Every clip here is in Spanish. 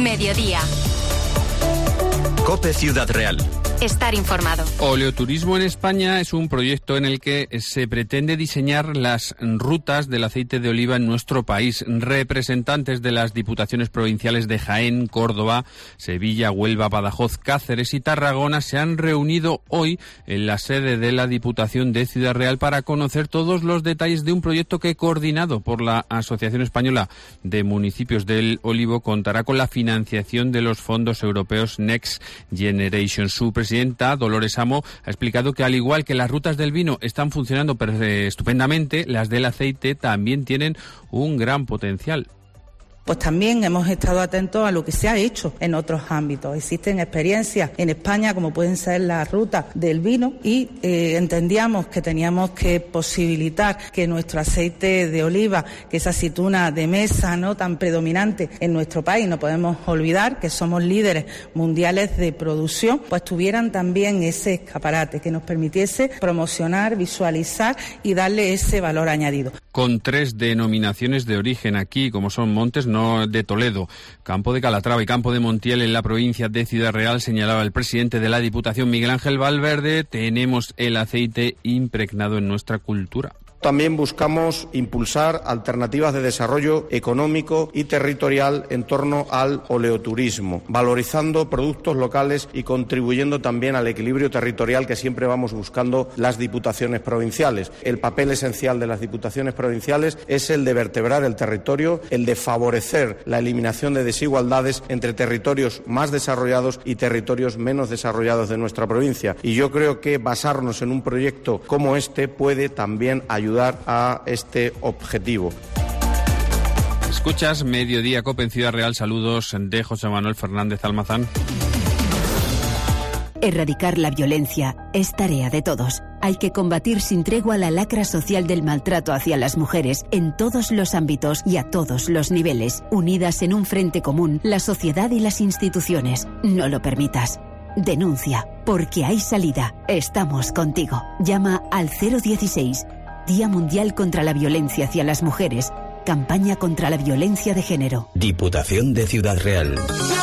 Mediodía. COPE Ciudad Real. Estar informado. Oleoturismo en España es un proyecto en el que se pretende diseñar las rutas del aceite de oliva en nuestro país. Representantes de las diputaciones provinciales de Jaén, Córdoba, Sevilla, Huelva, Badajoz, Cáceres y Tarragona se han reunido hoy en la sede de la Diputación de Ciudad Real para conocer todos los detalles de un proyecto que, coordinado por la Asociación Española de Municipios del Olivo, contará con la financiación de los fondos europeos Next Generation. Su presidenta, Dolores Amo, ha explicado que al igual que las rutas del vino están funcionando estupendamente, las del aceite también tienen un gran potencial. Pues también hemos estado atentos a lo que se ha hecho en otros ámbitos. Existen experiencias en España, como pueden ser las rutas del vino, y entendíamos que teníamos que posibilitar que nuestro aceite de oliva, que esa aceituna de mesa no tan predominante en nuestro país, no podemos olvidar que somos líderes mundiales de producción, pues tuvieran también ese escaparate que nos permitiese promocionar, visualizar y darle ese valor añadido. Con 3 denominaciones de origen aquí, como son Montes de Toledo, Campo de Calatrava y Campo de Montiel en la provincia de Ciudad Real, señalaba el presidente de la Diputación, Miguel Ángel Valverde, tenemos el aceite impregnado en nuestra cultura. También buscamos impulsar alternativas de desarrollo económico y territorial en torno al oleoturismo, valorizando productos locales y contribuyendo también al equilibrio territorial que siempre vamos buscando las diputaciones provinciales. El papel esencial de las diputaciones provinciales es el de vertebrar el territorio, el de favorecer la eliminación de desigualdades entre territorios más desarrollados y territorios menos desarrollados de nuestra provincia. Y yo creo que basarnos en un proyecto como este puede también ayudar a este objetivo. Escuchas Mediodía COPE en Ciudad Real. Saludos de José Manuel Fernández Almazán. Erradicar la violencia es tarea de todos. Hay que combatir sin tregua la lacra social del maltrato hacia las mujeres en todos los ámbitos y a todos los niveles. Unidas en un frente común, la sociedad y las instituciones. No lo permitas. Denuncia, porque hay salida. Estamos contigo. Llama al 016. Día Mundial contra la Violencia hacia las Mujeres. Campaña contra la violencia de género. Diputación de Ciudad Real.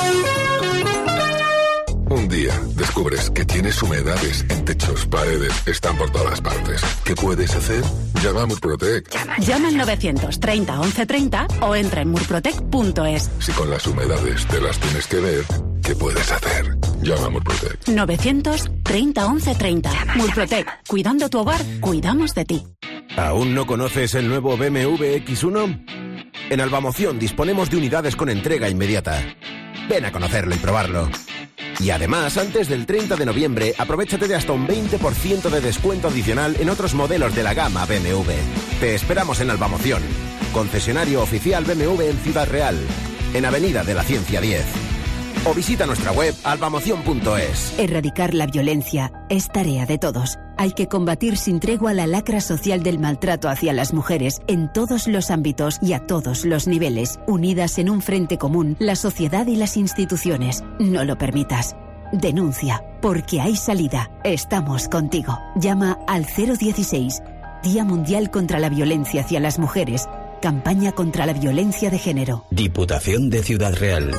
Un día descubres que tienes humedades en techos, paredes, están por todas partes. ¿Qué puedes hacer? Llama a Murprotec. Llama al 930 1130 o entra en murprotec.es. Si con las humedades te las tienes que ver, ¿qué puedes hacer? Llama a Murprotec. 930 1130. Murprotec. Cuidando tu hogar, cuidamos de ti. ¿Aún no conoces el nuevo BMW X1? En Albamoción disponemos de unidades con entrega inmediata. Ven a conocerlo y probarlo. Y además, antes del 30 de noviembre, aprovéchate de hasta un 20% de descuento adicional en otros modelos de la gama BMW. Te esperamos en Albamoción, concesionario oficial BMW en Ciudad Real, en Avenida de la Ciencia 10. O visita nuestra web albamoción.es. Erradicar la violencia es tarea de todos. Hay que combatir sin tregua la lacra social del maltrato hacia las mujeres en todos los ámbitos y a todos los niveles. Unidas en un frente común, la sociedad y las instituciones. No lo permitas. Denuncia, porque hay salida. Estamos contigo. Llama al 016. Día Mundial contra la Violencia hacia las Mujeres. Campaña contra la violencia de género. Diputación de Ciudad Real.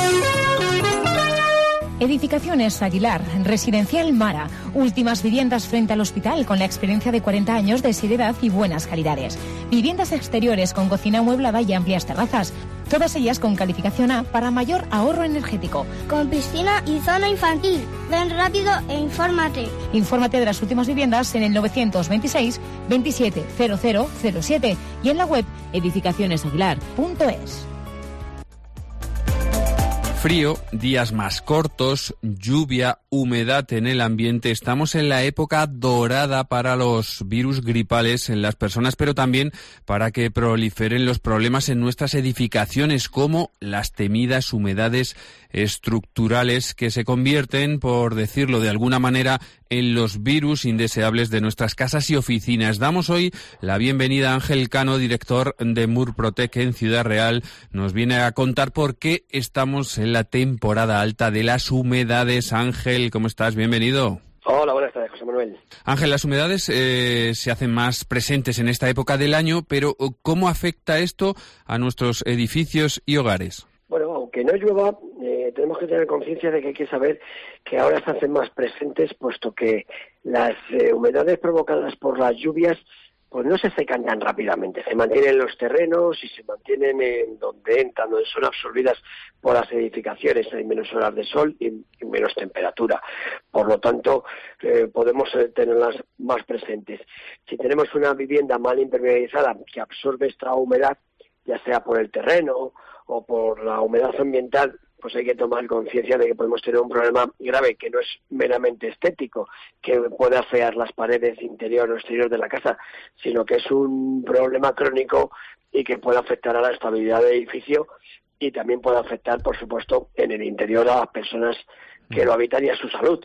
Edificaciones Aguilar, Residencial Mara, últimas viviendas frente al hospital con la experiencia de 40 años de seriedad y buenas calidades. Viviendas exteriores con cocina amueblada y amplias terrazas, todas ellas con calificación A para mayor ahorro energético. Con piscina y zona infantil. Ven rápido e infórmate. Infórmate de las últimas viviendas en el 926 27 0007 y en la web edificacionesaguilar.es. Frío, días más cortos, lluvia, humedad en el ambiente. Estamos en la época dorada para los virus gripales en las personas, pero también para que proliferen los problemas en nuestras edificaciones, como las temidas humedades estructurales que se convierten, por decirlo de alguna manera, en los virus indeseables de nuestras casas y oficinas. Damos hoy la bienvenida a Ángel Cano, director de Murprotec en Ciudad Real. Nos viene a contar por qué estamos en la temporada alta de las humedades. Ángel, ¿cómo estás? Bienvenido. Hola, buenas tardes, José Manuel. Ángel, las humedades se hacen más presentes en esta época del año, pero ¿cómo afecta esto a nuestros edificios y hogares? Bueno, aunque no llueva, tenemos que tener conciencia de que hay que saber que ahora se hacen más presentes, puesto que las humedades provocadas por las lluvias pues no se secan tan rápidamente, se mantienen en los terrenos y se mantienen en donde entran, donde son absorbidas por las edificaciones. Hay menos horas de sol y menos temperatura. Por lo tanto, podemos tenerlas más presentes. Si tenemos una vivienda mal impermeabilizada que absorbe esta humedad, ya sea por el terreno o por la humedad ambiental, pues hay que tomar conciencia de que podemos tener un problema grave que no es meramente estético, que puede afear las paredes interior o exterior de la casa, sino que es un problema crónico y que puede afectar a la estabilidad del edificio y también puede afectar, por supuesto, en el interior a las personas que lo habitan y a su salud.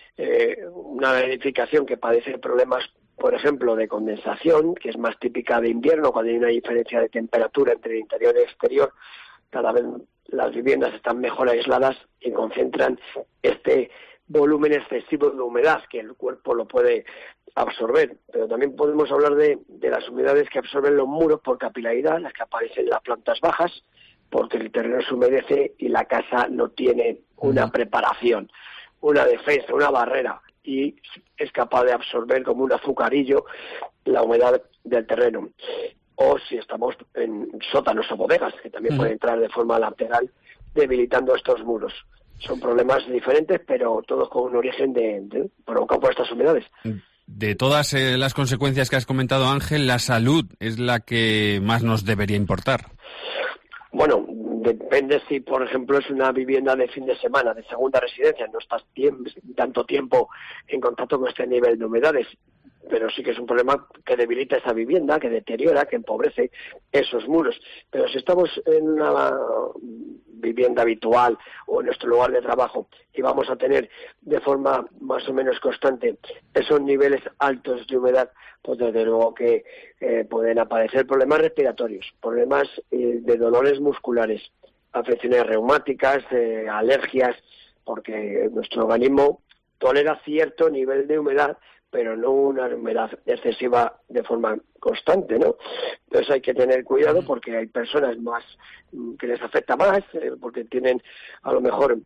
Una edificación que padece problemas, por ejemplo, de condensación, que es más típica de invierno, cuando hay una diferencia de temperatura entre el interior y el exterior, cada vez las viviendas están mejor aisladas y concentran este volumen excesivo de humedad que el cuerpo lo puede absorber. Pero también podemos hablar de las humedades que absorben los muros por capilaridad, las que aparecen en las plantas bajas, porque el terreno se humedece y la casa no tiene una preparación, una defensa, una barrera, y es capaz de absorber como un azucarillo la humedad del terreno. O si estamos en sótanos o bodegas, que también pueden entrar de forma lateral, debilitando estos muros. Son problemas diferentes, pero todos con un origen provocado por estas humedades. De todas las consecuencias que has comentado, Ángel, la salud es la que más nos debería importar. Bueno, depende si, por ejemplo, es una vivienda de fin de semana, de segunda residencia, no estás tanto tiempo en contacto con este nivel de humedades, pero sí que es un problema que debilita esa vivienda, que deteriora, que empobrece esos muros. Pero si estamos en una vivienda habitual o en nuestro lugar de trabajo y vamos a tener de forma más o menos constante esos niveles altos de humedad, pues desde luego que pueden aparecer problemas respiratorios, problemas de dolores musculares, afecciones reumáticas, alergias, porque nuestro organismo tolera cierto nivel de humedad, pero no una humedad excesiva de forma constante, ¿no? Entonces hay que tener cuidado porque hay personas más que les afecta más, porque tienen a lo mejor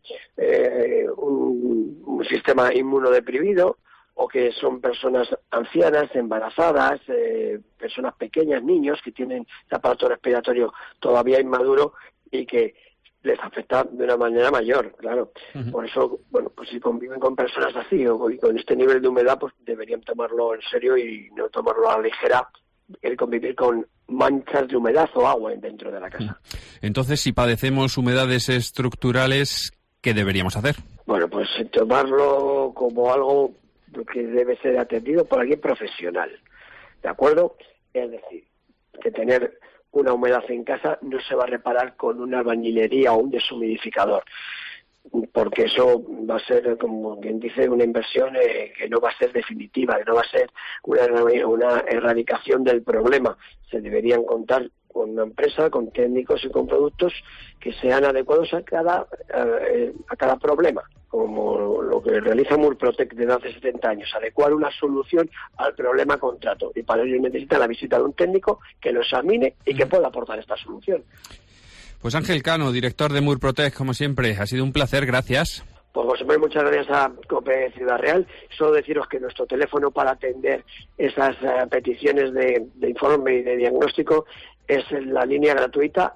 un sistema inmunodeprimido, o que son personas ancianas, embarazadas, personas pequeñas, niños que tienen el aparato respiratorio todavía inmaduro y que les afecta de una manera mayor, claro. Por eso, bueno, pues si conviven con personas así o con este nivel de humedad, pues deberían tomarlo en serio y no tomarlo a la ligera, el convivir con manchas de humedad o agua dentro de la casa. Entonces, si padecemos humedades estructurales, ¿qué deberíamos hacer? Bueno, pues tomarlo como algo que debe ser atendido por alguien profesional, ¿de acuerdo? Es decir, que tener una humedad en casa no se va a reparar con una albañilería o un deshumidificador, porque eso va a ser, como quien dice, una inversión que no va a ser definitiva, que no va a ser una erradicación del problema. Se deberían contar con una empresa, con técnicos y con productos que sean adecuados a cada problema, como lo que realiza Murprotec desde hace 70 años, adecuar una solución al problema contrato. Y para ello necesita la visita de un técnico que lo examine y que pueda aportar esta solución. Pues Ángel Cano, director de Murprotec, como siempre, ha sido un placer, gracias. Pues José Manuel, muchas gracias a COPE Ciudad Real. Solo deciros que nuestro teléfono para atender esas peticiones de informe y de diagnóstico es la línea gratuita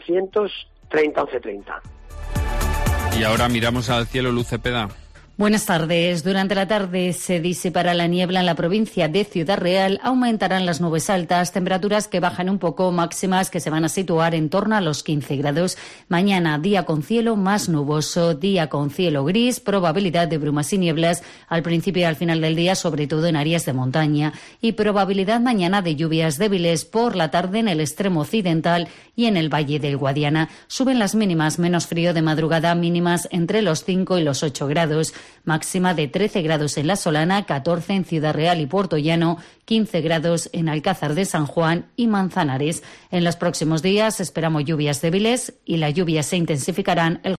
930 1130. Y ahora miramos al cielo, Luz Cepeda. Buenas tardes. Durante la tarde se disipará la niebla en la provincia de Ciudad Real. Aumentarán las nubes altas, temperaturas que bajan un poco, máximas que se van a situar en torno a los 15 grados. Mañana, día con cielo más nuboso, día con cielo gris, probabilidad de brumas y nieblas al principio y al final del día, sobre todo en áreas de montaña. Y probabilidad mañana de lluvias débiles por la tarde en el extremo occidental y en el Valle del Guadiana. Suben las mínimas, menos frío de madrugada, mínimas entre los 5 y los 8 grados. Máxima de 13 grados en La Solana, 14 en Ciudad Real y Puertollano, 15 grados en Alcázar de San Juan y Manzanares. En los próximos días esperamos lluvias débiles y las lluvias se intensificarán el